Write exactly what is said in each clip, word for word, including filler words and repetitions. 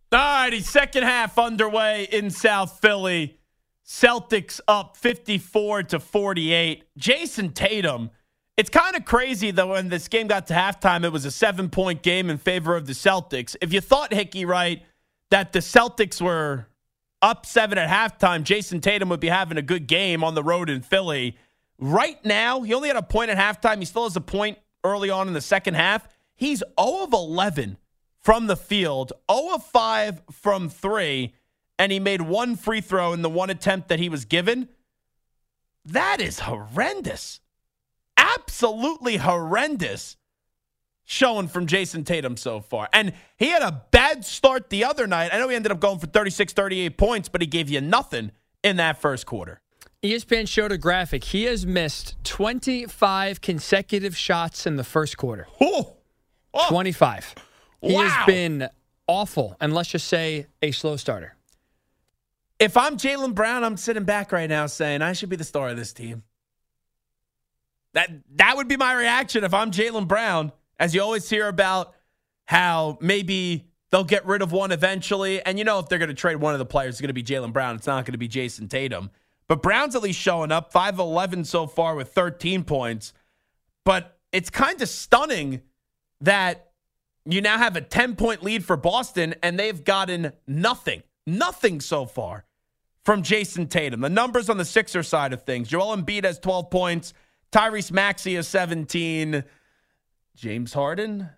All righty, second half underway in South Philly. Celtics up fifty-four to forty-eight. Jason Tatum. It's kind of crazy, though, when this game got to halftime, it was a seven-point game in favor of the Celtics. If you thought, Hickey, right, that the Celtics were up seven at halftime, Jason Tatum would be having a good game on the road in Philly. Right now, he only had a point at halftime. He still has a point early on in the second half. He's zero of eleven from the field, zero of five from three, and he made one free throw in the one attempt that he was given. That is horrendous. Absolutely horrendous showing from Jason Tatum so far. And he had a bad start the other night. I know he ended up going for thirty-six, thirty-eight points, but he gave you nothing in that first quarter. E S P N showed a graphic. He has missed twenty-five consecutive shots in the first quarter. Oh. Oh. twenty-five. He Wow. has been awful, and let's just say a slow starter. If I'm Jaylen Brown, I'm sitting back right now saying I should be the star of this team. That that would be my reaction if I'm Jaylen Brown, as you always hear about how maybe they'll get rid of one eventually. And you know if they're going to trade one of the players, it's going to be Jaylen Brown. It's not going to be Jason Tatum. But Brown's at least showing up, five of eleven so far with thirteen points. But it's kind of stunning that you now have a ten-point lead for Boston, and they've gotten nothing, nothing so far from Jason Tatum. The numbers on the Sixer side of things. Joel Embiid has twelve points. Tyrese Maxey has seventeen. James Harden,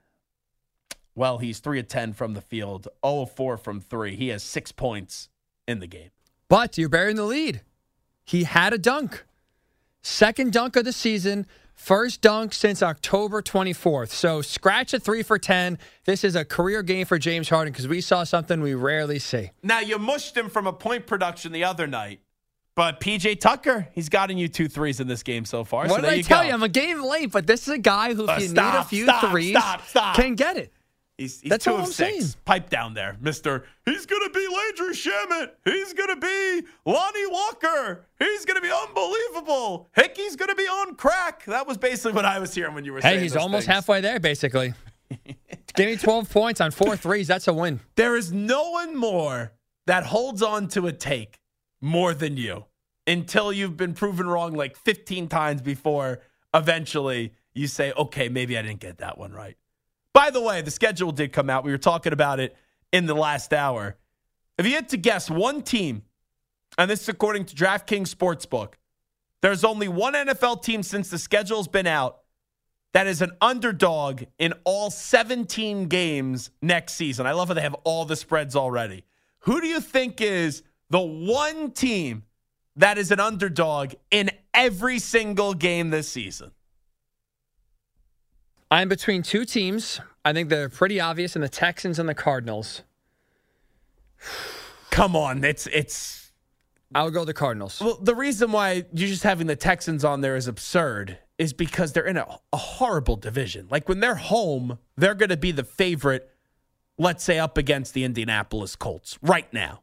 well, he's three of ten from the field, zero of four from three. He has six points in the game. But you're burying the lead. He had a dunk. Second dunk of the season. First dunk since October twenty-fourth. So scratch a three for ten. This is a career game for James Harden because we saw something we rarely see. Now, you mushed him from a point production the other night. But P J Tucker, he's gotten you two threes in this game so far. What so did I you tell go. you? I'm a game late, but this is a guy who, if Uh, you stop, need a few stop, threes, stop, stop. can get it. He's, he's That's two all of I'm six. saying. Pipe down there, Mister He's going to be Landry Shamet. He's going to be Lonnie Walker. He's going to be unbelievable. Hickey's going to be on crack. That was basically what I was hearing when you were saying Hey, he's those almost things. halfway there, basically. Give me twelve points on four threes. That's a win. There is no one more that holds on to a take more than you until you've been proven wrong like fifteen times before eventually you say, okay, maybe I didn't get that one right. By the way, the schedule did come out. We were talking about it in the last hour. If you had to guess one team, and this is according to DraftKings Sportsbook, there's only one N F L team since the schedule's been out that is an underdog in all seventeen games next season. I love how they have all the spreads already. Who do you think is the one team that is an underdog in every single game this season? I'm between two teams. I think they're pretty obvious in the Texans and the Cardinals. Come on, it's it's. I'll go the Cardinals. Well, the reason why you're just having the Texans on there is absurd is because they're in a, a horrible division. Like when they're home, they're going to be the favorite, let's say, up against the Indianapolis Colts right now.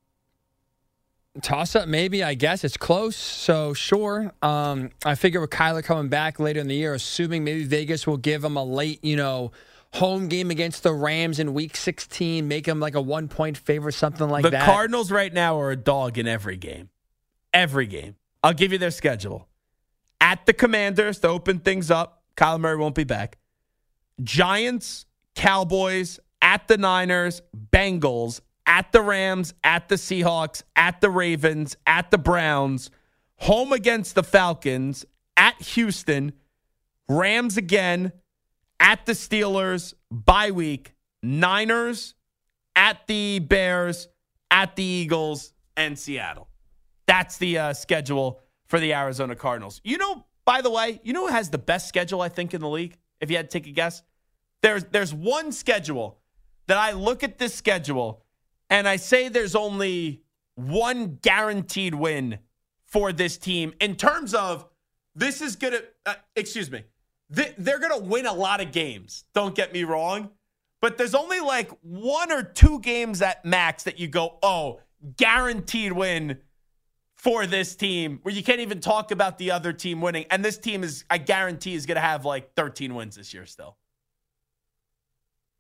Toss up, maybe, I guess. It's close, so sure. Um, I figure with Kyler coming back later in the year, assuming maybe Vegas will give him a late, you know, home game against the Rams in week sixteen, make him like a one-point favorite, something like the that. The Cardinals right now are a dog in every game. Every game. I'll give you their schedule. At the Commanders to open things up. Kyler Murray won't be back. Giants, Cowboys, at the Niners, Bengals, at the Rams, at the Seahawks, at the Ravens, at the Browns, home against the Falcons, at Houston, Rams again, at the Steelers, bye week, Niners, at the Bears, at the Eagles, and Seattle. That's the uh, schedule for the Arizona Cardinals. You know, by the way, you know who has the best schedule, I think, in the league? If you had to take a guess? There's, there's one schedule that I look at this schedule and I say there's only one guaranteed win for this team in terms of this is going to, uh, excuse me, th- they're going to win a lot of games. Don't get me wrong. But there's only like one or two games at max that you go, oh, guaranteed win for this team where you can't even talk about the other team winning. And this team is, I guarantee, is going to have like thirteen wins this year still.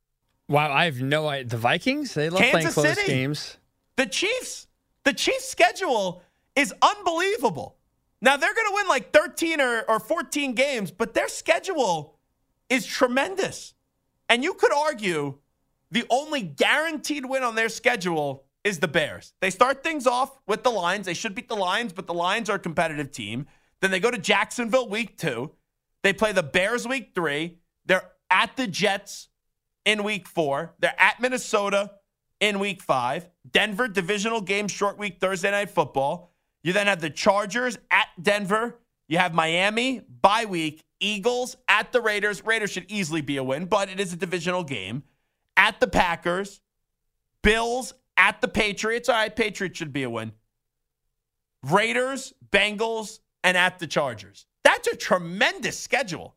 Wow, I have no idea. The Vikings? They love Kansas playing close City. games. The Chiefs, the Chiefs' schedule is unbelievable. Now, they're going to win like thirteen or, or fourteen games, but their schedule is tremendous. And you could argue the only guaranteed win on their schedule is the Bears. They start things off with the Lions. They should beat the Lions, but the Lions are a competitive team. Then they go to Jacksonville week two. They play the Bears week three. They're at the Jets in week four. They're at Minnesota in week five. Denver, divisional game, short week, Thursday Night Football. You then have the Chargers at Denver. You have Miami, bye week, Eagles at the Raiders. Raiders should easily be a win, but it is a divisional game. At the Packers, Bills at the Patriots. All right, Patriots should be a win. Raiders, Bengals, and at the Chargers. That's a tremendous schedule.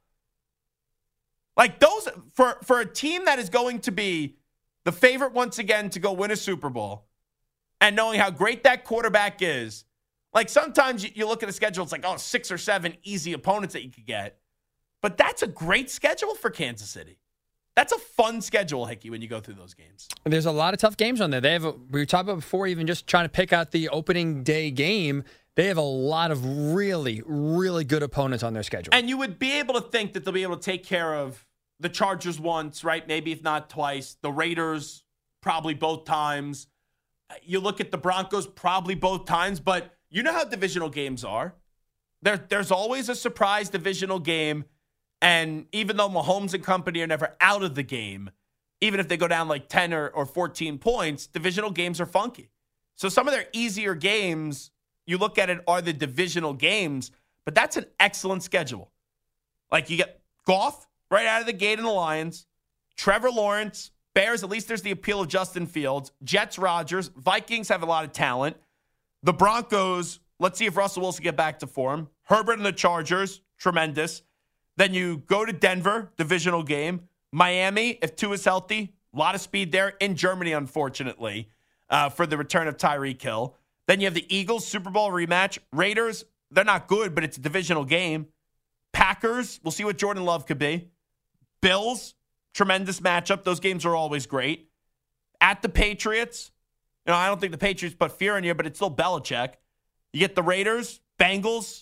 Like those, for, for a team that is going to be the favorite once again to go win a Super Bowl, and knowing how great that quarterback is, like sometimes you, you look at the schedule, it's like, oh, six or seven easy opponents that you could get. But that's a great schedule for Kansas City. That's a fun schedule, Hickey, when you go through those games. There's a lot of tough games on there. They have a, we were talking about before, even just trying to pick out the opening day game. They have a lot of really, really good opponents on their schedule. And you would be able to think that they'll be able to take care of the Chargers once, right? Maybe if not twice. The Raiders, probably both times. You look at the Broncos, probably both times. But you know how divisional games are. There, there's always a surprise divisional game. And even though Mahomes and company are never out of the game, even if they go down like ten or, or fourteen points, divisional games are funky. So some of their easier games, you look at it, are the divisional games. But that's an excellent schedule. Like you get Goff right out of the gate in the Lions. Trevor Lawrence, Bears, at least there's the appeal of Justin Fields. Jets, Rodgers. Vikings have a lot of talent. The Broncos, let's see if Russell Wilson get back to form. Herbert and the Chargers, tremendous. Then you go to Denver, divisional game. Miami, if Tua is healthy, a lot of speed there. In Germany, unfortunately, uh, for the return of Tyreek Hill. Then you have the Eagles, Super Bowl rematch. Raiders, they're not good, but it's a divisional game. Packers, we'll see what Jordan Love could be. Bills, tremendous matchup. Those games are always great. At the Patriots, you know, I don't think the Patriots put fear in you, but it's still Belichick. You get the Raiders, Bengals.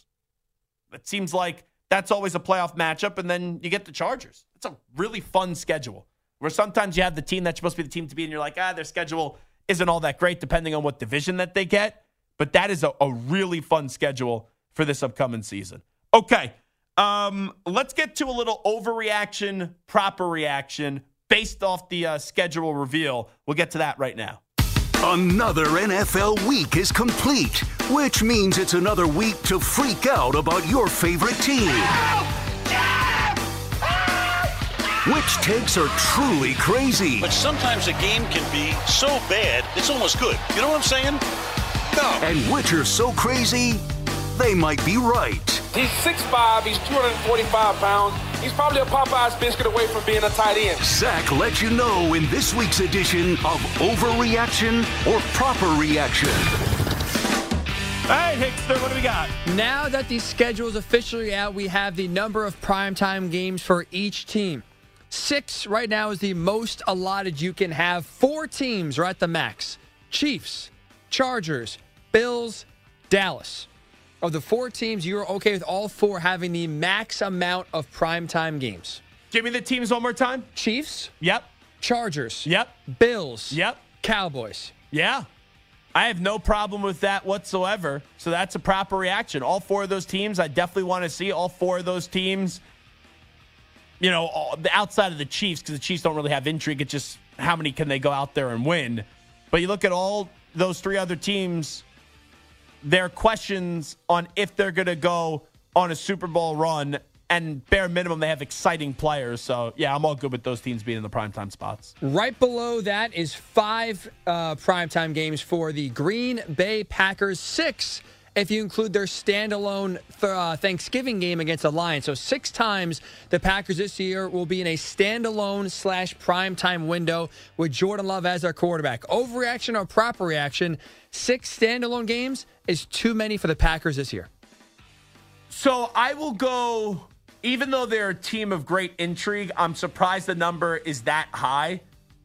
It seems like that's always a playoff matchup. And then you get the Chargers. It's a really fun schedule where sometimes you have the team that's supposed to be the team to be, and you're like, ah, their schedule isn't all that great depending on what division that they get. But that is a, a really fun schedule for this upcoming season. Okay. Um, let's get to a little overreaction, proper reaction based off the uh, schedule reveal. We'll get to that right now. Another N F L week is complete, which means it's another week to freak out about your favorite team. Which takes are truly crazy. But sometimes a game can be so bad, it's almost good. You know what I'm saying? No. And which are so crazy, they might be right. He's six five, he's two hundred forty-five pounds. He's probably a Popeye's biscuit away from being a tight end. Zach lets you know in this week's edition of Overreaction or Proper Reaction. All right, Hickster, what do we got? Now that the schedule is officially out, we have the number of primetime games for each team. Six right now is the most allotted you can have. Four teams are at the max. Chiefs, Chargers, Bills, Dallas. Of the four teams, you're okay with all four having the max amount of primetime games. Give me the teams one more time. Chiefs. Yep. Chargers. Yep. Bills. Yep. Cowboys. Yeah. I have no problem with that whatsoever. So that's a proper reaction. All four of those teams, I definitely want to see all four of those teams, you know, all, outside of the Chiefs, because the Chiefs don't really have intrigue. It's just how many can they go out there and win. But you look at all those three other teams, there are questions on if they're going to go on a Super Bowl run, and bare minimum, they have exciting players. So, yeah, I'm all good with those teams being in the primetime spots. Right below that is five uh, primetime games for the Green Bay Packers. Six if you include their standalone th- uh, Thanksgiving game against the Lions. So six times the Packers this year will be in a standalone slash primetime window with Jordan Love as their quarterback. Overreaction or proper reaction, six standalone games is too many for the Packers this year. So I will go, even though they're a team of great intrigue, I'm surprised the number is that high.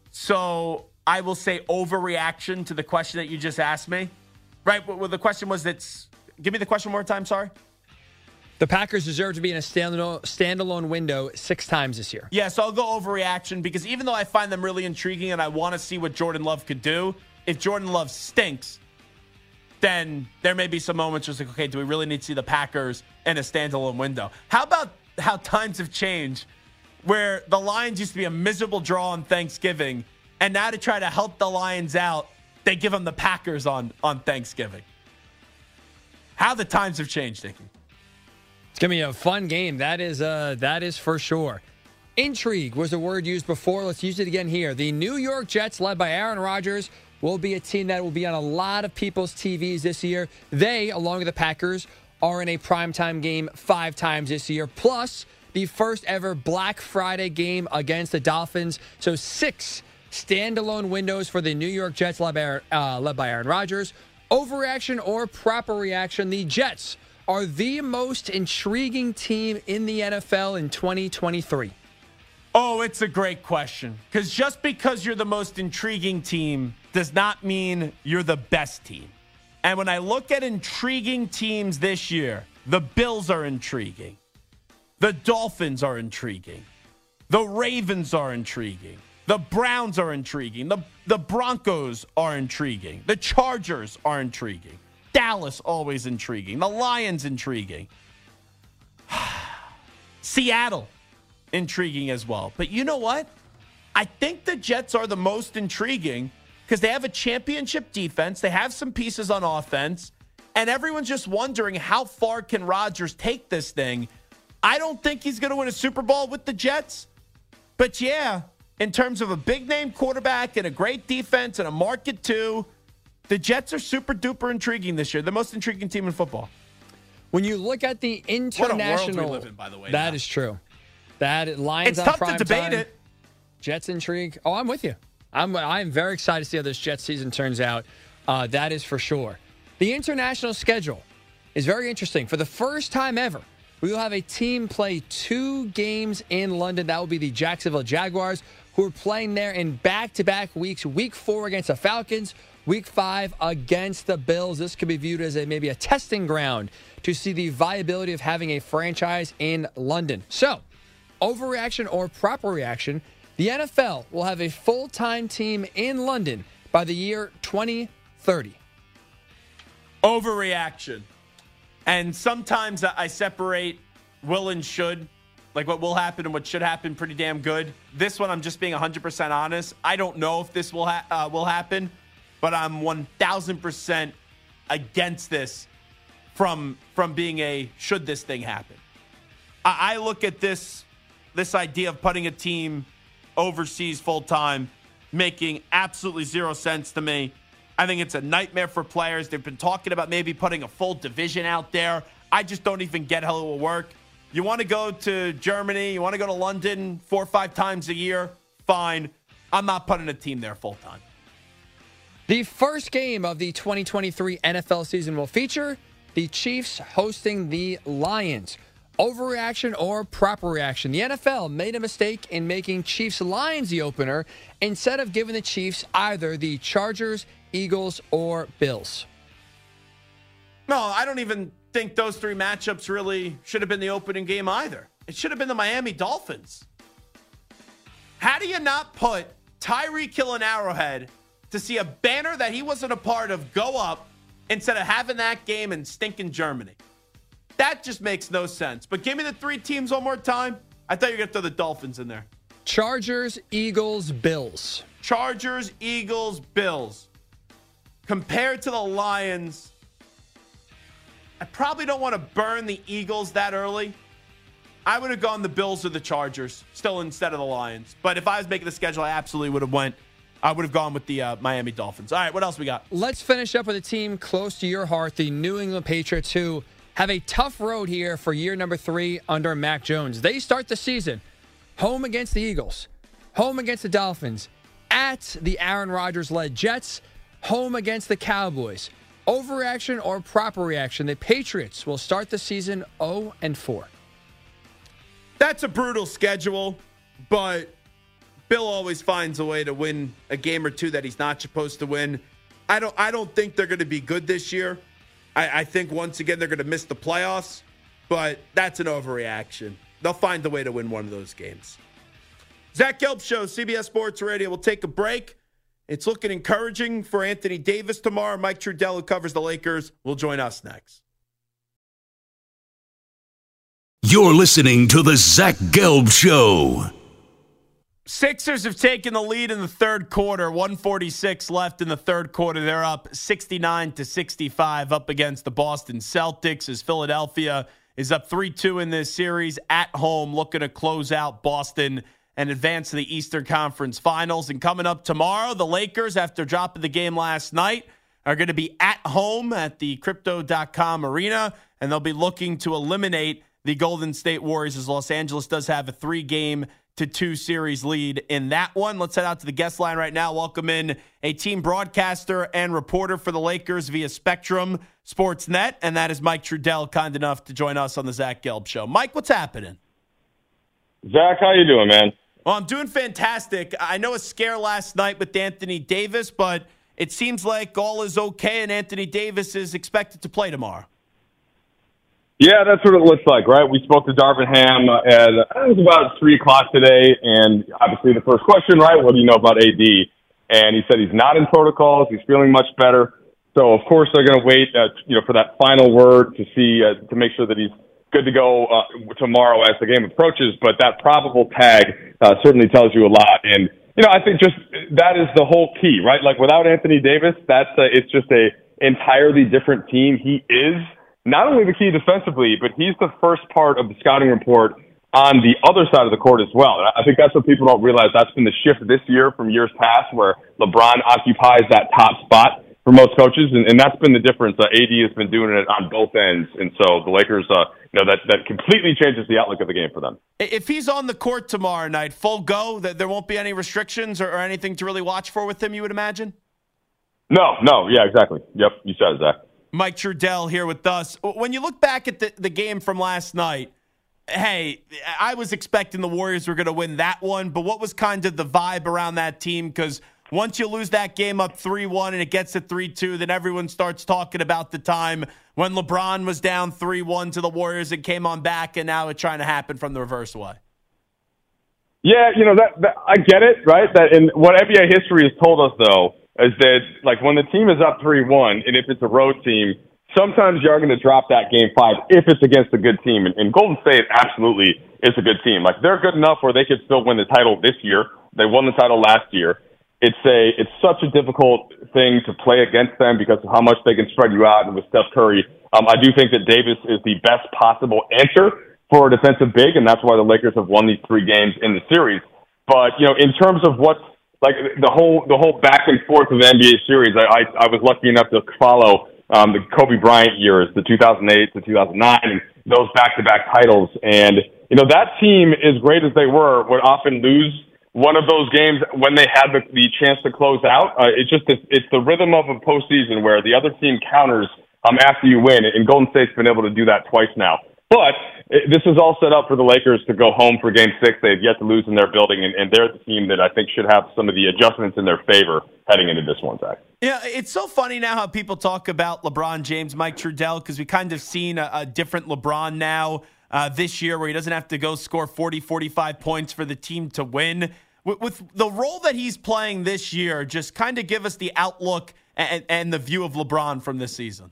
So I will say overreaction to the question that you just asked me. Right? Well, the question was that's. Give me the question one more time, sorry. The Packers deserve to be in a standalone, standalone window six times this year. Yeah, so I'll go overreaction because even though I find them really intriguing and I want to see what Jordan Love could do, if Jordan Love stinks, then there may be some moments just like, okay, do we really need to see the Packers in a standalone window? How about how times have changed where the Lions used to be a miserable draw on Thanksgiving, and now to try to help the Lions out, they give them the Packers on, on Thanksgiving. How the times have changed, Nicky. It's going to be a fun game. That is uh, that is for sure. Intrigue was the word used before. Let's use it again here. The New York Jets, led by Aaron Rodgers, will be a team that will be on a lot of people's T Vs this year. They, along with the Packers, are in a primetime game five times this year, plus the first ever Black Friday game against the Dolphins. So six standalone windows for the New York Jets, led by Aaron, uh, led by Aaron Rodgers. Overreaction or proper reaction, the Jets are the most intriguing team in the N F L in twenty twenty-three? Oh, it's a great question. Because just because you're the most intriguing team does not mean you're the best team. And when I look at intriguing teams this year, the Bills are intriguing. The Dolphins are intriguing. The Ravens are intriguing. The Browns are intriguing. The, the Broncos are intriguing. The Chargers are intriguing. Dallas, always intriguing. The Lions, intriguing. Seattle, intriguing as well. But you know what? I think the Jets are the most intriguing because they have a championship defense. They have some pieces on offense. And everyone's just wondering how far can Rodgers take this thing. I don't think he's going to win a Super Bowl with the Jets. But yeah, in terms of a big-name quarterback and a great defense and a market too, the Jets are super duper intriguing this year. The most intriguing team in football. When you look at the international, what a world we live in, by the way. That now. is true. That Lions it's on tough prime to debate time, it. Jets intrigue. Oh, I'm with you. I'm I'm very excited to see how this Jets season turns out. Uh, that is for sure. The international schedule is very interesting. For the first time ever, we will have a team play two games in London. That will be the Jacksonville Jaguars, who are playing there in back-to-back weeks. Week four against the Falcons. Week five against the Bills. This could be viewed as a maybe a testing ground to see the viability of having a franchise in London. So, overreaction or proper reaction, the N F L will have a full-time team in London by the year twenty thirty. Overreaction. And sometimes I separate will and should, like what will happen and what should happen pretty damn good. This one, I'm just being one hundred percent honest. I don't know if this will ha- uh, will happen. But I'm one thousand percent against this from, from being a should this thing happen. I, I look at this, this idea of putting a team overseas full-time making absolutely zero sense to me. I think it's a nightmare for players. They've been talking about maybe putting a full division out there. I just don't even get how it will work. You want to go to Germany, you want to go to London four or five times a year, fine. I'm not putting a team there full-time. The first game of the twenty twenty-three N F L season will feature the Chiefs hosting the Lions. Overreaction or proper reaction? The N F L made a mistake in making Chiefs-Lions the opener instead of giving the Chiefs either the Chargers, Eagles, or Bills. No, I don't even think those three matchups really should have been the opening game either. It should have been the Miami Dolphins. How do you not put Tyreek Hill in Arrowhead to see a banner that he wasn't a part of go up instead of having that game in stinking Germany? That just makes no sense. But give me the three teams one more time. I thought you were going to throw the Dolphins in there. Chargers, Eagles, Bills. Chargers, Eagles, Bills. Compared to the Lions, I probably don't want to burn the Eagles that early. I would have gone the Bills or the Chargers still instead of the Lions. But if I was making the schedule, I absolutely would have went I would have gone with the uh, Miami Dolphins. All right, what else we got? Let's finish up with a team close to your heart, the New England Patriots, who have a tough road here for year number three under Mac Jones. They start the season home against the Eagles, home against the Dolphins, at the Aaron Rodgers-led Jets, home against the Cowboys. Overreaction or proper reaction? The Patriots will start the season oh and four. That's a brutal schedule, but Bill always finds a way to win a game or two that he's not supposed to win. I don't I don't think they're going to be good this year. I, I think, once again, they're going to miss the playoffs, but that's an overreaction. They'll find a way to win one of those games. Zach Gelb Show, C B S Sports Radio. We'll take a break. It's looking encouraging for Anthony Davis tomorrow. Mike Trudell, who covers the Lakers, will join us next. You're listening to the Zach Gelb Show. Sixers have taken the lead in the third quarter. one forty-six left in the third quarter. They're up sixty-nine to sixty-five up against the Boston Celtics as Philadelphia is up three two in this series at home, looking to close out Boston and advance to the Eastern Conference Finals. And coming up tomorrow, the Lakers, after dropping the game last night, are going to be at home at the Crypto dot com arena, and they'll be looking to eliminate the Golden State Warriors as Los Angeles does have a three-game to two series lead in that one. Let's head out to the guest line right now. Welcome in a team broadcaster and reporter for the Lakers via Spectrum Sportsnet, and that is Mike Trudell, kind enough to join us on the Zach Gelb Show. Mike, what's happening? Zach, how you doing, man? Well, I'm doing fantastic. I know a scare last night with Anthony Davis, but it seems like all is okay, and Anthony Davis is expected to play tomorrow. Yeah, that's what it looks like, right? We spoke to Darvin Ham at, it was about three o'clock today, and obviously the first question, right, what do you know about A D? And he said he's not in protocols, he's feeling much better. So, of course, they're going to wait uh, you know, for that final word to see, uh, to make sure that he's good to go uh, tomorrow as the game approaches. But that probable tag uh, certainly tells you a lot. And, you know, I think just that is the whole key, right? Like, without Anthony Davis, that's uh, it's just a entirely different team. He is not only the key defensively, but he's the first part of the scouting report on the other side of the court as well. And I think that's what people don't realize. That's been the shift this year from years past, where LeBron occupies that top spot for most coaches, and, and that's been the difference. Uh, A D has been doing it on both ends, and so the Lakers, uh, you know, that, that completely changes the outlook of the game for them. If he's on the court tomorrow night, full go, that there won't be any restrictions or, or anything to really watch for with him, you would imagine? No, no, yeah, exactly. Yep, you said it, Zach. Mike Trudell here with us. When you look back at the, the game from last night, hey, I was expecting the Warriors were going to win that one, but what was kind of the vibe around that team? Because once you lose that game up three one and it gets to three two, then everyone starts talking about the time when LeBron was down three one to the Warriors and came on back, and now it's trying to happen from the reverse way. Yeah, you know, that, that I get it, right? That in what N B A history has told us, though, is that, like, when the team is up three one, and if it's a road team, sometimes you're going to drop that game five if it's against a good team. And, and Golden State absolutely is a good team. Like, they're good enough where they could still win the title this year. They won the title last year. It's a it's such a difficult thing to play against them because of how much they can spread you out. And with Steph Curry, um, I do think that Davis is the best possible answer for a defensive big, and that's why the Lakers have won these three games in the series. But, you know, in terms of what's like the whole the whole back and forth of the N B A series, I I, I was lucky enough to follow um, the Kobe Bryant years, the two thousand eight to two thousand nine, and those back-to-back titles. And, you know, that team, as great as they were, would often lose one of those games when they had the, the chance to close out. Uh, it's just it's, it's the rhythm of a postseason where the other team counters um, after you win, and Golden State's been able to do that twice now. But it, this is all set up for the Lakers to go home for Game Six. They've yet to lose in their building, and, and they're the team that I think should have some of the adjustments in their favor heading into this one, Zach. Yeah, it's so funny now how people talk about LeBron James, Mike Trudell, because we kind of seen a, a different LeBron now uh, this year where he doesn't have to go score forty, forty-five points for the team to win. With, with the role that he's playing this year, just kind of give us the outlook and, and the view of LeBron from this season.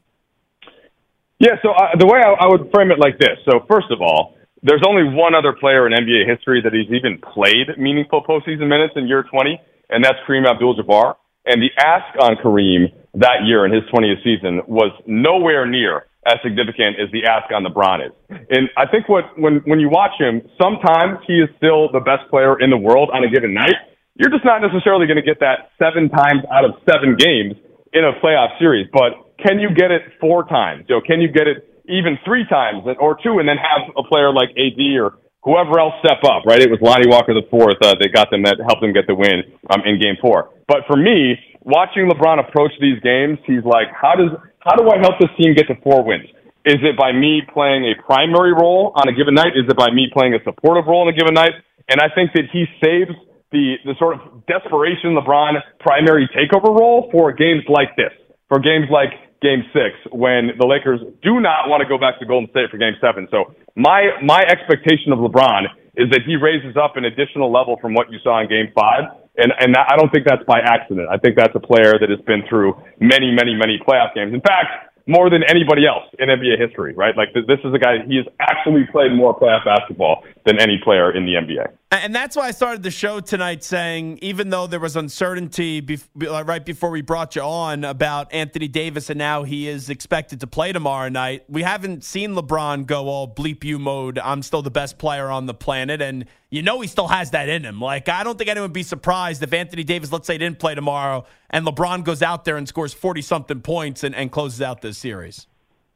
Yeah, so uh, the way I, I would frame it like this. So first of all, there's only one other player in N B A history that he's even played meaningful postseason minutes in year twenty, and that's Kareem Abdul-Jabbar. And the ask on Kareem that year in his twentieth season was nowhere near as significant as the ask on LeBron is. And I think what when, when you watch him, sometimes he is still the best player in the world on a given night. You're just not necessarily going to get that seven times out of seven games in a playoff series, but can you get it four times? You know, can you get it even three times or two, and then have a player like A D or whoever else step up? Right? It was Lonnie Walker the fourth uh, that got them that helped them get the win um, in Game Four. But for me, watching LeBron approach these games, he's like, how does how do I help this team get to four wins? Is it by me playing a primary role on a given night? Is it by me playing a supportive role on a given night? And I think that he saves the, the sort of desperation LeBron primary takeover role for games like this, for games like Game Six, when the Lakers do not want to go back to Golden State for Game Seven. So my my expectation of LeBron is that he raises up an additional level from what you saw in Game Five, and and that, I don't think that's by accident. I think that's a player that has been through many, many, many playoff games. In fact, more than anybody else in N B A history, right? Like, this is a guy, he has actually played more playoff basketball than any player in the N B A. And that's why I started the show tonight saying, even though there was uncertainty bef- right before we brought you on about Anthony Davis and now he is expected to play tomorrow night, we haven't seen LeBron go all bleep you mode, I'm still the best player on the planet, and you know he still has that in him. Like, I don't think anyone would be surprised if Anthony Davis, let's say, didn't play tomorrow, and LeBron goes out there and scores forty-something points and, and closes out this series.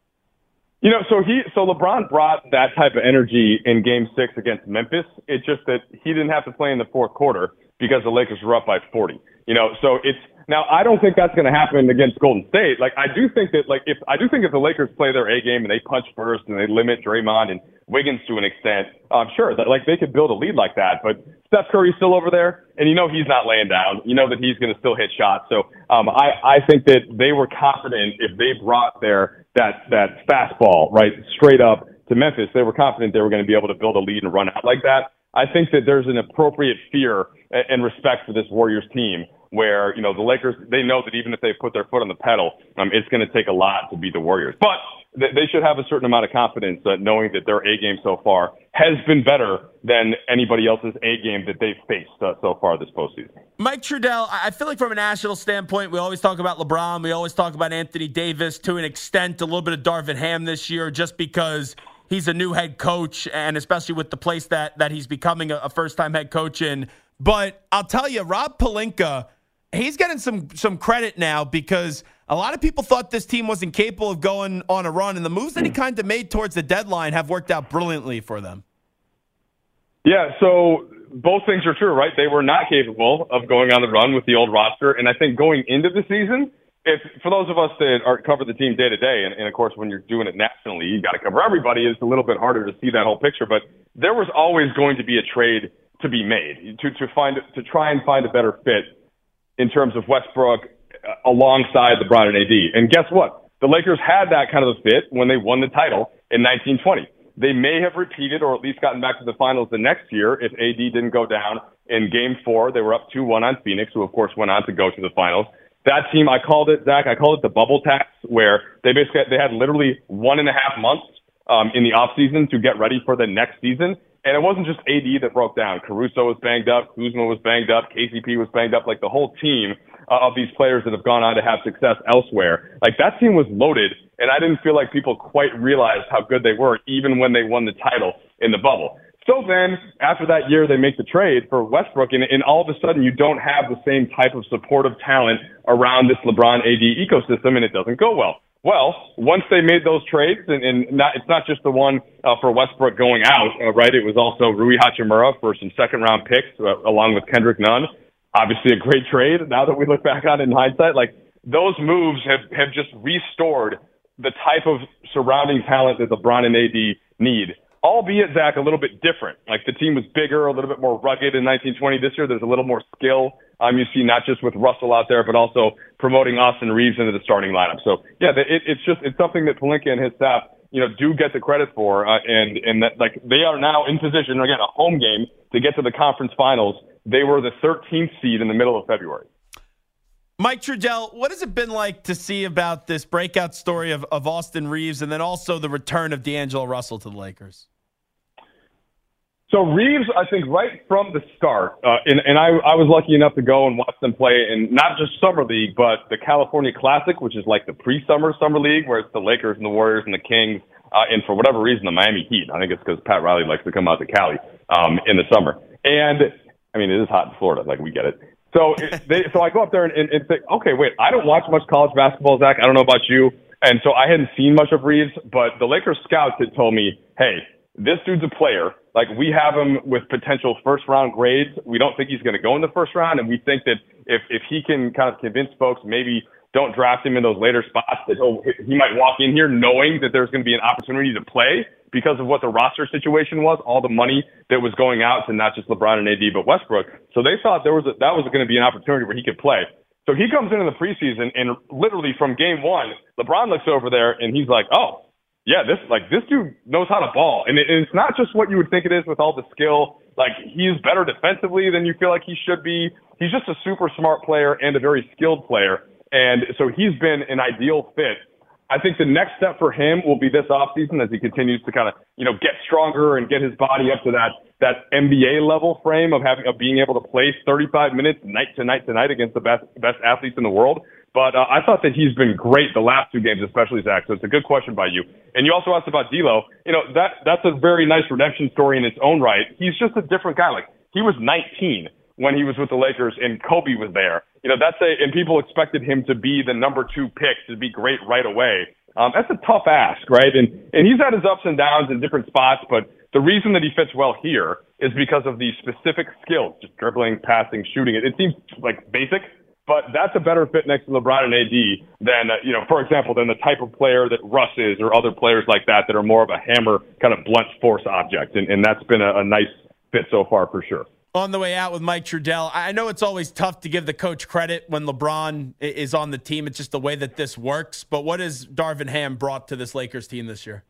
You know, so he, so LeBron brought that type of energy in Game Six against Memphis. It's just that he didn't have to play in the fourth quarter because the Lakers were up by forty. You know, so it's now I don't think that's going to happen against Golden State. Like, I do think that, like, if I do think if the Lakers play their A game and they punch first and they limit Draymond and Wiggins to an extent, I'm um, sure that like they could build a lead like that. But Steph Curry's still over there, and you know he's not laying down. You know that he's going to still hit shots. So um, I I think that they were confident if they brought their that that fastball right straight up to Memphis, they were confident they were going to be able to build a lead and run out like that. I think that there's an appropriate fear and respect for this Warriors team where, you know, the Lakers, they know that even if they put their foot on the pedal, um, it's going to take a lot to beat the Warriors. But th- they should have a certain amount of confidence uh, knowing that their A game so far has been better than anybody else's A game that they've faced uh, so far this postseason. Mike Trudell, I feel like from a national standpoint, we always talk about LeBron. We always talk about Anthony Davis to an extent, a little bit of Darvin Ham this year, just because he's a new head coach, and especially with the place that, that he's becoming a, a first-time head coach in. But I'll tell you, Rob Pelinka, he's getting some some credit now because a lot of people thought this team wasn't capable of going on a run, and the moves that he kind of made towards the deadline have worked out brilliantly for them. Yeah, so both things are true, right? They were not capable of going on the run with the old roster, and I think going into the season, if for those of us that are cover the team day to day, and, and of course when you're doing it nationally, you got to cover everybody. It's a little bit harder to see that whole picture, but there was always going to be a trade to be made to to find to try and find a better fit in terms of Westbrook uh, alongside LeBron and A D. And guess what? The Lakers had that kind of a fit when they won the title in nineteen twenty. They may have repeated or at least gotten back to the finals the next year if A D didn't go down in Game Four. They were up two one on Phoenix, who of course went on to go to the finals. That team, I called it, Zach, I called it the bubble tax, where they basically they had literally one and a half months um, in the offseason to get ready for the next season. And it wasn't just A D that broke down. Caruso was banged up. Kuzma was banged up. K C P was banged up. Like the whole team uh, of these players that have gone on to have success elsewhere. Like that team was loaded, and I didn't feel like people quite realized how good they were even when they won the title in the bubble. So then, after that year, they make the trade for Westbrook, and, and all of a sudden you don't have the same type of supportive talent around this LeBron A D ecosystem, and it doesn't go well. Well, once they made those trades, and, and not, it's not just the one uh, for Westbrook going out, uh, right? It was also Rui Hachimura for some second-round picks, uh, along with Kendrick Nunn. Obviously a great trade, now that we look back on it in hindsight. Like, those moves have, have just restored the type of surrounding talent that LeBron and A D need. Albeit, Zach, a little bit different. Like, the team was bigger, a little bit more rugged in nineteen twenty. This year, there's a little more skill. Um, you see not just with Russell out there, but also promoting Austin Reeves into the starting lineup. So, yeah, it, it's just it's something that Pelinka and his staff, you know, do get the credit for. Uh, and and that like they are now in position, again, a home game to get to the conference finals. They were the thirteenth seed in the middle of February. Mike Trudell, what has it been like to see about this breakout story of, of Austin Reeves and then also the return of D'Angelo Russell to the Lakers? So Reeves, I think right from the start, uh, and, and I, I was lucky enough to go and watch them play in not just Summer League, but the California Classic, which is like the pre-summer Summer League, where it's the Lakers and the Warriors and the Kings, uh, and for whatever reason, the Miami Heat. I think it's because Pat Riley likes to come out to Cali um, in the summer. And, I mean, it is hot in Florida, like we get it. So it, they, so I go up there and, and, and think, okay, wait, I don't watch much college basketball, Zach. I don't know about you. And so I hadn't seen much of Reeves, but the Lakers scouts had told me, hey, this dude's a player. Like, we have him with potential first-round grades. We don't think he's going to go in the first round, and we think that if if he can kind of convince folks maybe don't draft him in those later spots, that he'll, he might walk in here knowing that there's going to be an opportunity to play because of what the roster situation was, all the money that was going out to not just LeBron and A D, but Westbrook. So they thought there was a, that was going to be an opportunity where he could play. So he comes into the preseason, and literally from game one, LeBron looks over there and he's like, oh, yeah, this like this dude knows how to ball. And, it, and it's not just what you would think it is with all the skill. Like, he's better defensively than you feel like he should be. He's just a super smart player and a very skilled player. And so he's been an ideal fit. I think the next step for him will be this offseason as he continues to kind of, you know, get stronger and get his body up to that that N B A level frame of having of being able to play thirty-five minutes night to night to night against the best best athletes in the world. But uh, I thought that he's been great the last two games, especially Zach. So it's a good question by you. And you also asked about D'Lo. You know, that that's a very nice redemption story in its own right. He's just a different guy. Like, he was nineteen when he was with the Lakers and Kobe was there. You know, that's a, and people expected him to be the number two pick, to be great right away. Um, that's a tough ask, right? And and he's had his ups and downs in different spots, but the reason that he fits well here is because of the specific skills, just dribbling, passing, shooting. It, it seems like basic, but that's a better fit next to LeBron and A D than, uh, you know, for example, than the type of player that Russ is or other players like that that are more of a hammer, kind of blunt force object. And, and that's been a, a nice fit so far for sure. On the way out with Mike Trudell, I know it's always tough to give the coach credit when LeBron is on the team. It's just the way that this works. But what has Darvin Ham brought to this Lakers team this year?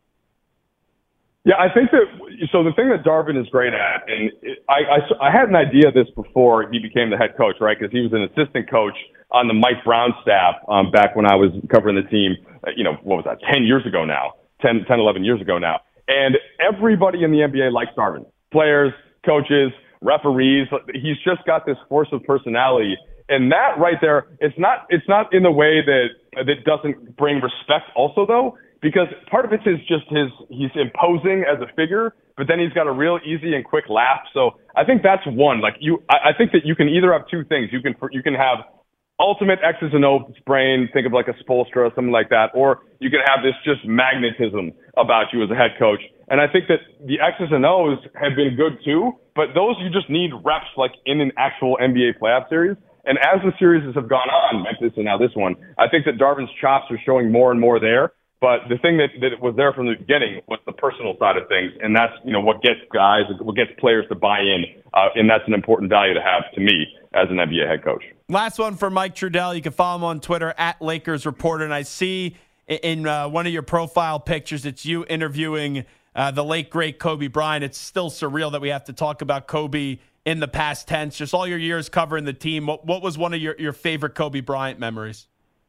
Yeah, I think that, so the thing that Darvin is great at, and I, I, I had an idea of this before he became the head coach, right? Because he was an assistant coach on the Mike Brown staff um, back when I was covering the team, uh, you know, what was that, ten years ago now, ten, ten, eleven years ago now. And everybody in the N B A likes Darvin. Players, coaches, referees. He's just got this force of personality. And that right there, it's not, it's not in the way that, that doesn't bring respect also, though. Because part of it is just his, he's imposing as a figure, but then he's got a real easy and quick laugh. So I think that's one. Like you, I, I think that you can either have two things. You can, you can have ultimate X's and O's brain, think of like a Spoelstra or something like that, or you can have this just magnetism about you as a head coach. And I think that the X's and O's have been good too, but those you just need reps like in an actual N B A playoff series. And as the series have gone on, Memphis and now this one, I think that Darvin's chops are showing more and more there. But the thing that, that was there from the beginning was the personal side of things, and that's, you know, what gets guys, what gets players to buy in, uh, and that's an important value to have to me as an N B A head coach. Last one for Mike Trudell. You can follow him on Twitter at Lakers Reporter, and I see in uh, one of your profile pictures, it's you interviewing uh, the late, great Kobe Bryant. It's still surreal that we have to talk about Kobe in the past tense. Just all your years covering the team, what, what was one of your, your favorite Kobe Bryant memories?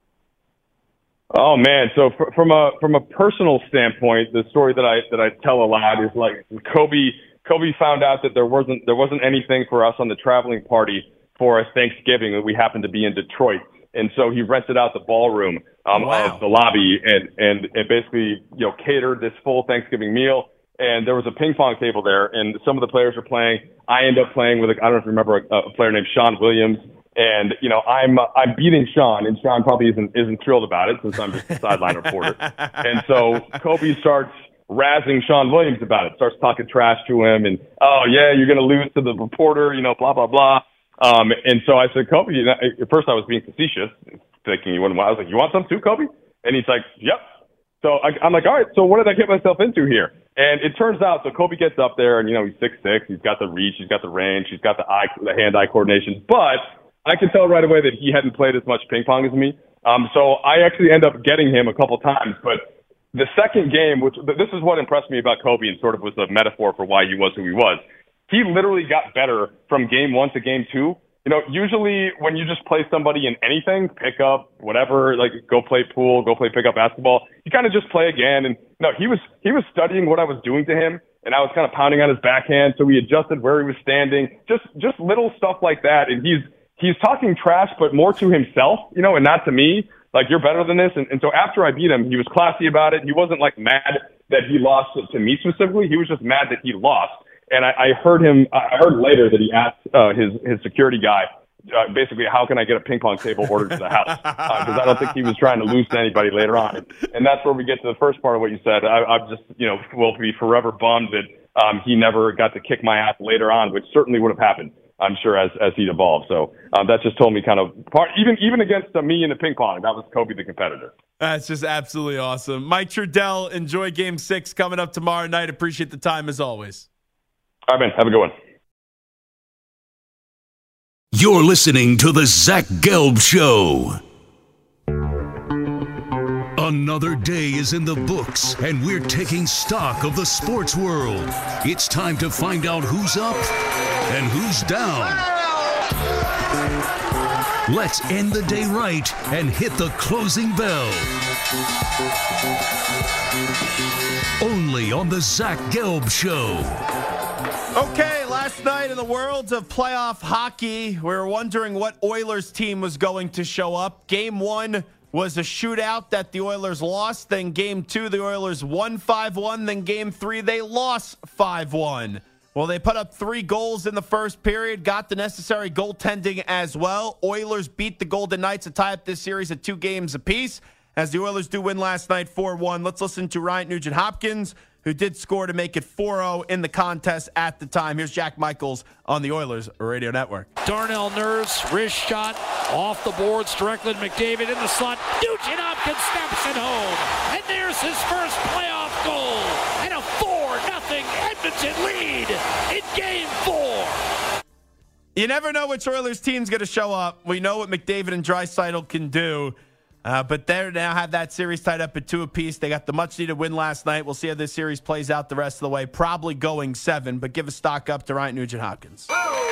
Oh man! So fr- from a from a personal standpoint, the story that I that I tell a lot is like Kobe. Kobe found out that there wasn't there wasn't anything for us on the traveling party for a Thanksgiving that we happened to be in Detroit, and so he rented out the ballroom um, wow. of the lobby and and and basically you know catered this full Thanksgiving meal. And there was a ping pong table there, and some of the players were playing. I ended up playing with a, I don't know if you remember a, a player named Sean Williams. And, you know, I'm, uh, I'm beating Sean, and Sean probably isn't, isn't thrilled about it since I'm just a sideline reporter. And so Kobe starts razzing Sean Williams about it, starts talking trash to him, and, oh, yeah, you're going to lose to the reporter, you know, blah, blah, blah. Um, and so I said, Kobe, you know, at first I was being facetious, thinking you wouldn't want, I was like, you want some too, Kobe? And he's like, yep. So I, I'm like, all right, so what did I get myself into here? And it turns out, so Kobe gets up there, and, you know, he's six six, he's got the reach, he's got the range, he's got the eye, the hand-eye coordination, but I could tell right away that he hadn't played as much ping pong as me. Um, so I actually end up getting him a couple times. But the second game, which this is what impressed me about Kobe and sort of was a metaphor for why he was who he was. He literally got better from game one to game two. You know, usually when you just play somebody in anything, pick up, whatever, like go play pool, go play pickup basketball, you kind of just play again. And no, he was he was studying what I was doing to him. And I was kind of pounding on his backhand. So he adjusted where he was standing, just just little stuff like that. And he's He's talking trash, but more to himself, you know, and not to me. Like, you're better than this. And, and so after I beat him, he was classy about it. He wasn't, like, mad that he lost to me specifically. He was just mad that he lost. And I, I heard him, I heard later that he asked uh, his, his security guy, uh, basically, how can I get a ping pong table ordered to the house? Because uh, I don't think he was trying to lose to anybody later on. And, and that's where we get to the first part of what you said. I, I'm just, you know, will be forever bummed that um, he never got to kick my ass later on, which certainly would have happened. I'm sure, as as he'd evolved. So um, that just told me kind of part, even even against uh, me in the ping pong, that was Kobe the competitor. That's just absolutely awesome. Mike Trudell, enjoy Game Six coming up tomorrow night. Appreciate the time as always. All right, man. Have a good one. You're listening to the Zach Gelb Show. Another day is in the books, and we're taking stock of the sports world. It's time to find out who's up and who's down. Let's end the day right and hit the closing bell. Only on the Zach Gelb Show. Okay, last night in the world of playoff hockey, we were wondering what Oilers team was going to show up. Game one was a shootout that the Oilers lost. Then game two, the Oilers won five one. Then game three, they lost five one. Well, they put up three goals in the first period, got the necessary goaltending as well. Oilers beat the Golden Knights to tie up this series at two games apiece, as the Oilers do win last night four one. Let's listen to Ryan Nugent-Hopkins, who did score to make it four oh in the contest at the time. Here's Jack Michaels on the Oilers Radio Network. Darnell Nurse, wrist shot, off the boards, directly to McDavid in the slot. Nugent-Hopkins snaps it home, and there's his first playoff goal, and a four nothing Edmonton lead in Game four. You never know which Oilers team's going to show up. We know what McDavid and Draisaitl can do. Uh, but they now have that series tied up at two apiece. They got the much-needed win last night. We'll see how this series plays out the rest of the way. Probably going seven, but give a stock up to Ryan Nugent-Hopkins.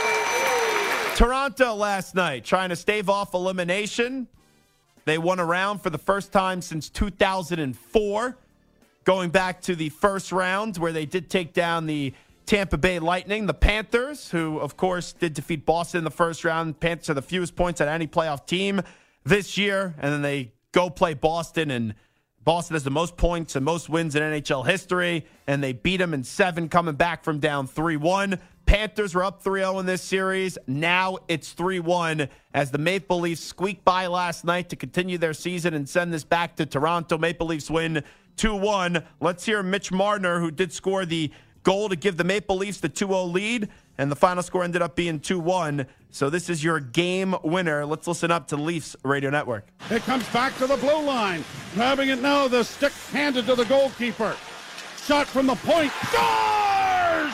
Toronto last night trying to stave off elimination. They won a round for the first time since two thousand four, going back to the first round where they did take down the Tampa Bay Lightning. The Panthers, who, of course, did defeat Boston in the first round. Panthers are the fewest points at any playoff team this year, and then they go play Boston, and Boston has the most points and most wins in N H L history, and they beat them in seven, coming back from down three one. Panthers were up three oh in this series. Now it's three one as the Maple Leafs squeaked by last night to continue their season and send this back to Toronto. Maple Leafs win two one. Let's hear Mitch Marner, who did score the goal to give the Maple Leafs the two oh lead, and the final score ended up being two one. So this is your game winner. Let's listen up to Leafs Radio Network. It comes back to the blue line. Grabbing it now, the stick handed to the goalkeeper. Shot from the point. Scores!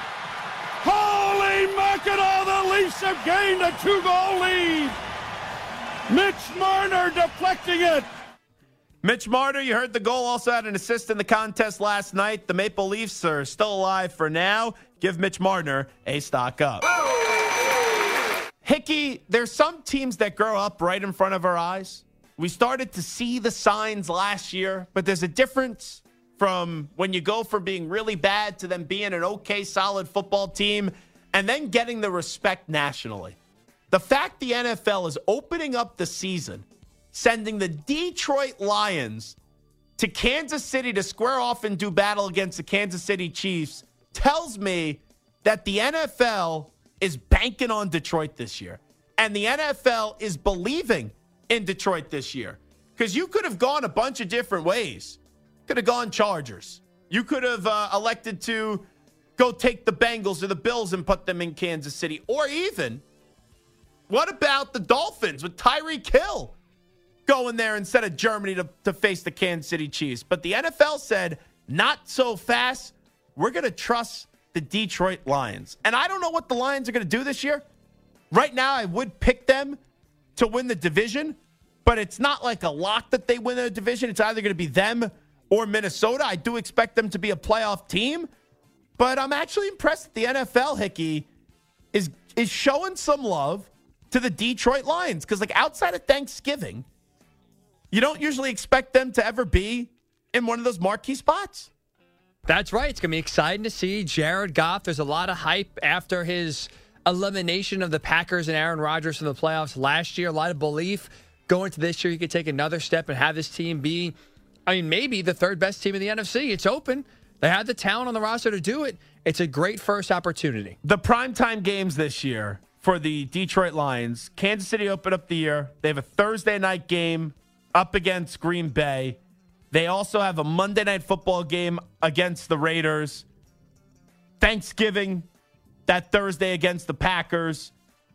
Holy mackerel, the Leafs have gained a two-goal lead. Mitch Marner deflecting it. Mitch Marner, you heard the goal, also had an assist in the contest last night. The Maple Leafs are still alive for now. Give Mitch Marner a stock up. Hickey, there's some teams that grow up right in front of our eyes. We started to see the signs last year, but there's a difference from when you go from being really bad to then being an okay, solid football team and then getting the respect nationally. The fact the N F L is opening up the season, sending the Detroit Lions to Kansas City to square off and do battle against the Kansas City Chiefs tells me that the N F L is banking on Detroit this year. And the N F L is believing in Detroit this year. Because you could have gone a bunch of different ways. Could have gone Chargers. You could have uh, elected to go take the Bengals or the Bills and put them in Kansas City. Or even, what about the Dolphins with Tyreek Hill going there instead of Germany to, to face the Kansas City Chiefs? But the N F L said, not so fast. We're going to trust the Detroit Lions. And I don't know what the Lions are going to do this year. Right now, I would pick them to win the division, but it's not like a lock that they win the division. It's either going to be them or Minnesota. I do expect them to be a playoff team, but I'm actually impressed that the N F L, Hickey, is, is showing some love to the Detroit Lions. Because, like, outside of Thanksgiving, you don't usually expect them to ever be in one of those marquee spots. That's right. It's going to be exciting to see Jared Goff. There's a lot of hype after his elimination of the Packers and Aaron Rodgers from the playoffs last year. A lot of belief going into this year. He could take another step and have this team be, I mean, maybe the third best team in the N F C. It's open. They have the talent on the roster to do it. It's a great first opportunity. The primetime games this year for the Detroit Lions, Kansas City opened up the year. They have a Thursday night game up against Green Bay. They also have a Monday Night Football game against the Raiders. Thanksgiving, that Thursday against the Packers.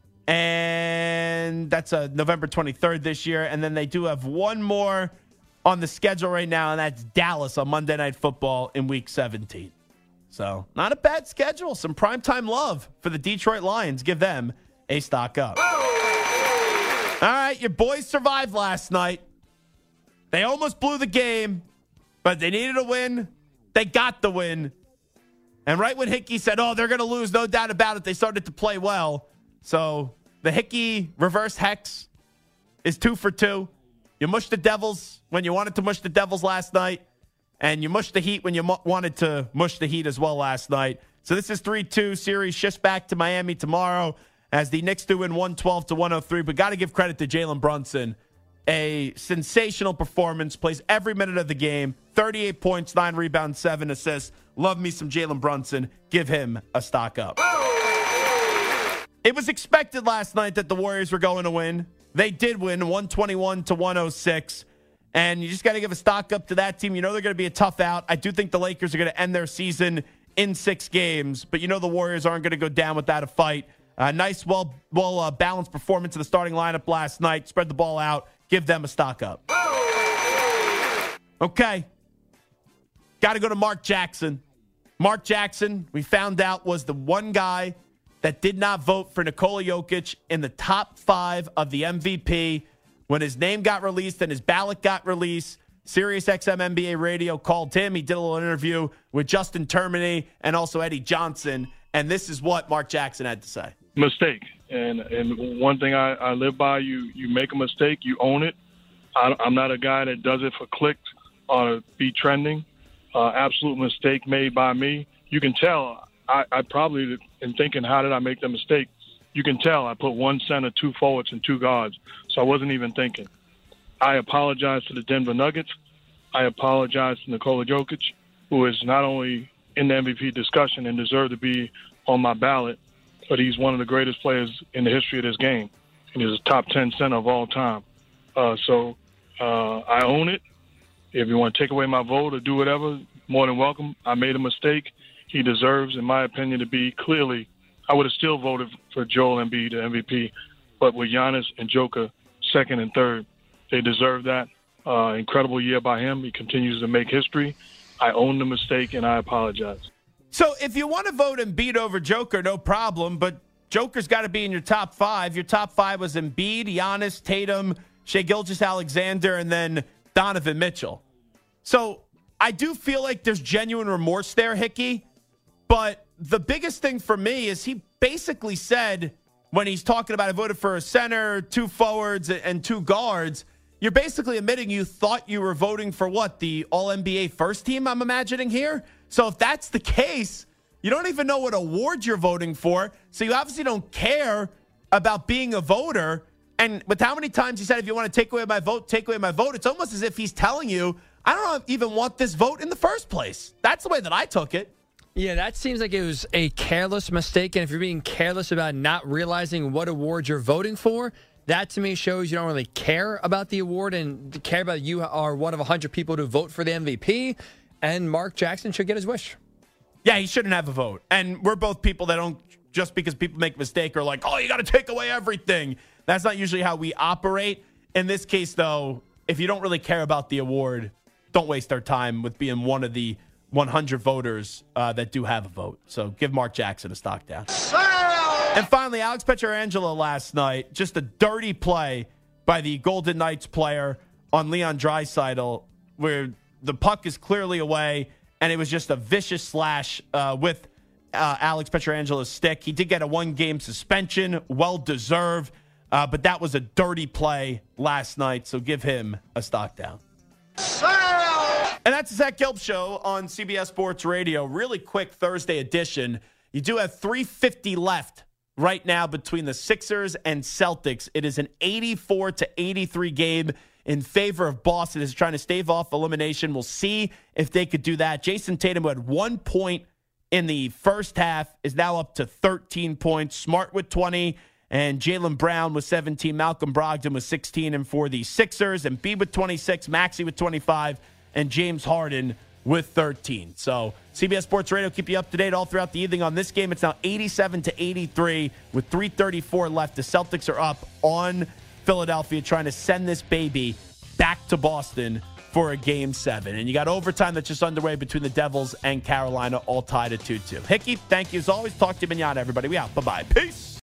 And that's uh, November twenty-third this year. And then they do have one more on the schedule right now, and that's Dallas on Monday Night Football in Week seventeen. So not a bad schedule. Some primetime love for the Detroit Lions. Give them a stock up. All right, your boys survived last night. They almost blew the game, but they needed a win. They got the win. And right when Hickey said, oh, they're going to lose, no doubt about it, they started to play well. So the Hickey reverse hex is two for two. You mushed the Devils when you wanted to mush the Devils last night, and you mushed the Heat when you mu- wanted to mush the Heat as well last night. So this is three two. Series shifts back to Miami tomorrow as the Knicks do win one twelve to one oh three. But got to give credit to Jalen Brunson. A sensational performance, plays every minute of the game. thirty-eight points, nine rebounds, seven assists. Love me some Jalen Brunson. Give him a stock up. It was expected last night that the Warriors were going to win. They did win one twenty-one to one oh six. And you just got to give a stock up to that team. You know they're going to be a tough out. I do think the Lakers are going to end their season in six games. But you know the Warriors aren't going to go down without a fight. Uh, nice, well, well uh, balanced performance of the starting lineup last night. Spread the ball out. Give them a stock up. Okay. Got to go to Mark Jackson. Mark Jackson, we found out, was the one guy that did not vote for Nikola Jokic in the top five of the M V P. When his name got released and his ballot got released, SiriusXM N B A Radio called him. He did a little interview with Justin Termini and also Eddie Johnson. And this is what Mark Jackson had to say. Mistake. And and one thing I, I live by, you you make a mistake, you own it. I, I'm not a guy that does it for clicks or to be trending. Uh, absolute mistake made by me. You can tell. I, I probably, in thinking, how did I make the mistake? You can tell I put one center, two forwards, and two guards. So I wasn't even thinking. I apologize to the Denver Nuggets. I apologize to Nikola Jokic, who is not only in the M V P discussion and deserved to be on my ballot, but he's one of the greatest players in the history of this game. And he's a top ten center of all time. Uh, so uh, I own it. If you want to take away my vote or do whatever, more than welcome. I made a mistake. He deserves, in my opinion, to be clearly – I would have still voted for Joel Embiid, the M V P, but with Giannis and Joker second and third, they deserve that. Uh, incredible year by him. He continues to make history. I own the mistake, and I apologize. So if you want to vote Embiid over Joker, no problem, but Joker's got to be in your top five. Your top five was Embiid, Giannis, Tatum, Shai Gilgeous-Alexander, and then Donovan Mitchell. So I do feel like there's genuine remorse there, Hickey, but the biggest thing for me is he basically said when he's talking about I voted for a center, two forwards, and two guards, you're basically admitting you thought you were voting for what, the All N B A first team, I'm imagining here? So if that's the case, you don't even know what award you're voting for, so you obviously don't care about being a voter. And with how many times he said, if you want to take away my vote, take away my vote, it's almost as if he's telling you, I don't even want this vote in the first place. That's the way that I took it. Yeah, that seems like it was a careless mistake. And if you're being careless about not realizing what award you're voting for, that to me shows you don't really care about the award and care about you are one of one hundred people to vote for the M V P. And Mark Jackson should get his wish. Yeah, he shouldn't have a vote. And we're both people that don't, just because people make a mistake, are like, oh, you got to take away everything. That's not usually how we operate. In this case, though, if you don't really care about the award, don't waste our time with being one of the one hundred voters uh, that do have a vote. So give Mark Jackson a stock down. And finally, Alex Pietrangelo last night, just a dirty play by the Golden Knights player on Leon Draisaitl, where the puck is clearly away, and it was just a vicious slash uh, with uh, Alex Pietrangelo's stick. He did get a one-game suspension, well-deserved, uh, but that was a dirty play last night, so give him a stock down. And that's the Zach Gelb Show on C B S Sports Radio. Really quick Thursday edition. You do have three fifty left right now between the Sixers and Celtics. It is an eighty-four to eighty-three game in favor of Boston. Is trying to stave off elimination. We'll see if they could do that. Jason Tatum, who had one point in the first half, is now up to thirteen points. Smart with twenty, and Jaylen Brown with seventeen. Malcolm Brogdon with sixteen, and for the Sixers, and Embiid with twenty-six, Maxey with twenty-five, and James Harden with thirteen. So C B S Sports Radio keep you up to date all throughout the evening on this game. It's now eighty-seven to eighty-three with three thirty-four left. The Celtics are up on Philadelphia, trying to send this baby back to Boston for a game seven. And you got overtime that's just underway between the Devils and Carolina, all tied at two two. Hickey, thank you as always. Talk to you manana, everybody. We out. Bye-bye. Peace.